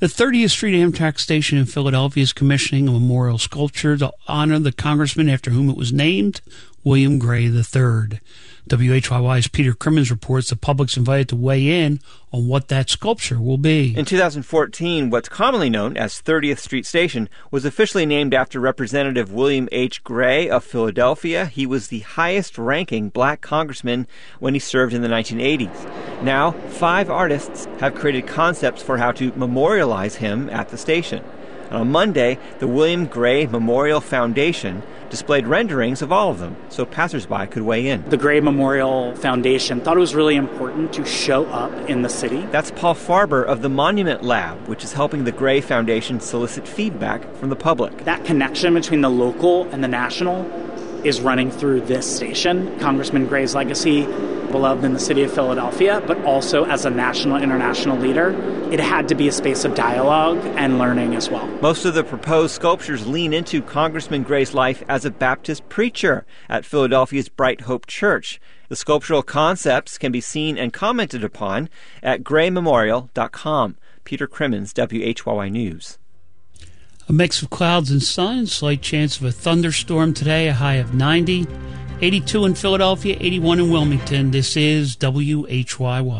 The 30th Street Amtrak station in Philadelphia is commissioning a memorial sculpture to honor the congressman after whom it was named, William Gray III. WHYY's Peter Crimmins reports the public's invited to weigh in on what that sculpture will be. In 2014, what's commonly known as 30th Street Station was officially named after Representative William H. Gray of Philadelphia. He was the highest-ranking black congressman when he served in the 1980s. Now, 5 artists have created concepts for how to memorialize him at the station. On Monday, the William Gray Memorial Foundation displayed renderings of all of them so passersby could weigh in. The Gray Memorial Foundation thought it was really important to show up in the city. That's Paul Farber of the Monument Lab, which is helping the Gray Foundation solicit feedback from the public. That connection between the local and the national is running through this station. Congressman Gray's legacy, beloved in the city of Philadelphia, but also as a national, international leader, it had to be a space of dialogue and learning as well. Most of the proposed sculptures lean into Congressman Gray's life as a Baptist preacher at Philadelphia's Bright Hope Church. The sculptural concepts can be seen and commented upon at graymemorial.com. Peter Crimmins, WHYY News. A mix of clouds and sun, slight chance of a thunderstorm today, a high of 90, 82 in Philadelphia, 81 in Wilmington. This is WHYY.